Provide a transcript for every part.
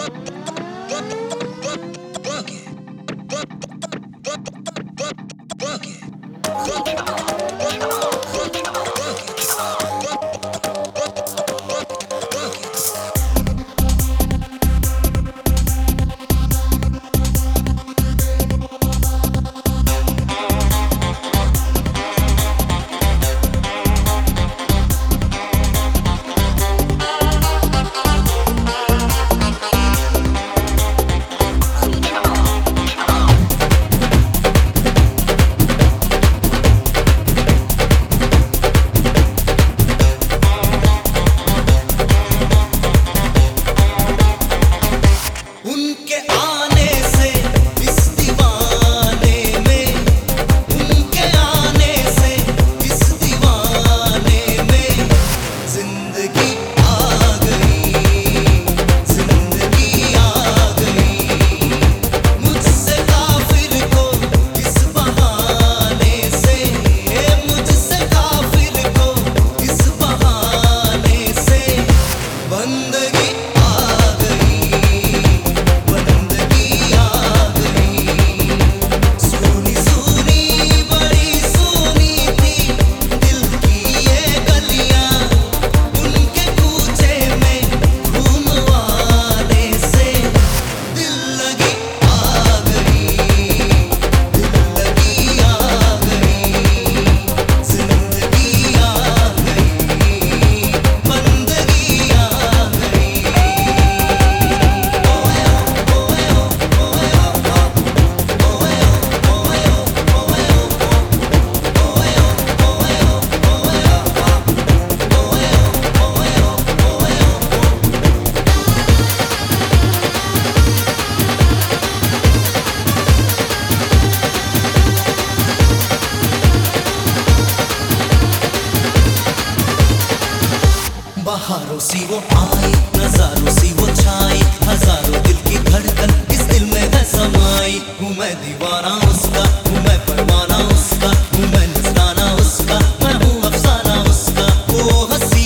बहारों सी वो आई, नजारों सी वो छाई, हजारों दिल की धड़कन इस दिल में है समाई। हूँ मैं दीवाना उसका, हूँ मैं परवाना उसका, हूँ मैं नजराना उसका, मैं हूँ अफसाना उसका। वो हंसी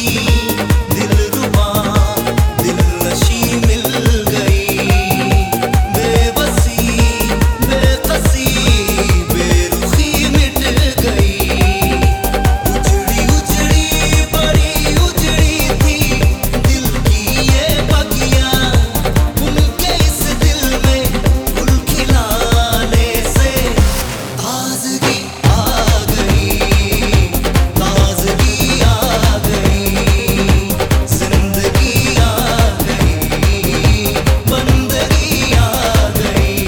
दिलरुबा दिलनशी मिल गई, बेबसी बेकसी बेरुखी मिट गई। उजड़ी उजड़ी बड़ी उजड़ी थी दिल की ये बगिया, उनके इस दिल में फूल खिलाने से ताजगी आ गई, ताजगी आ गई, जिंदगी आ गई, बंदगी आ गई।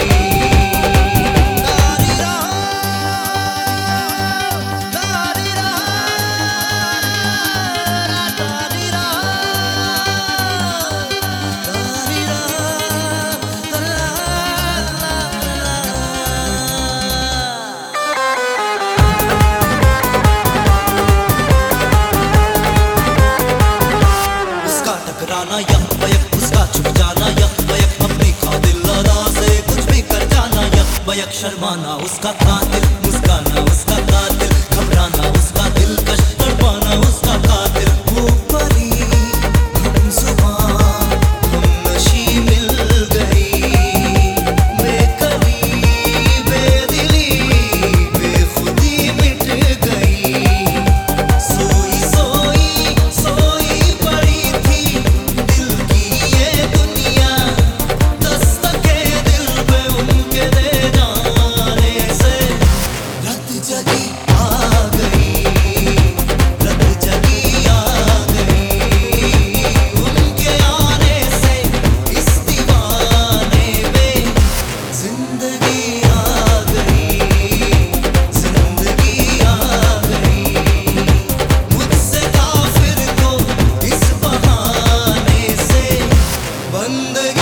उसका टकराना यक बयक, उसका छुप जाना यक बयक, अपनी कातिल अदा से कुछ भी कर जाना यक बयक। शर्माना उसका कातिल, मुस्काना उसका कातिल, घबराना उसका दिलकश, तड़पाना उसका कातिल। वो परी हमजुबां हमनशी मिल गई, बेकली बेदिली बेखुदी मिट गई। सोई सोई सोई पड़ी थी दिल की ये दुनिया, दस्तके दिल पे उनके दे जाने से रत जगी आ गई, रत जगी आ गई। उनके आने से इस दीवाने में जिंदगी आ गई, जिंदगी आ गई। मुझसे काफिर को इस बहाने से बंदगी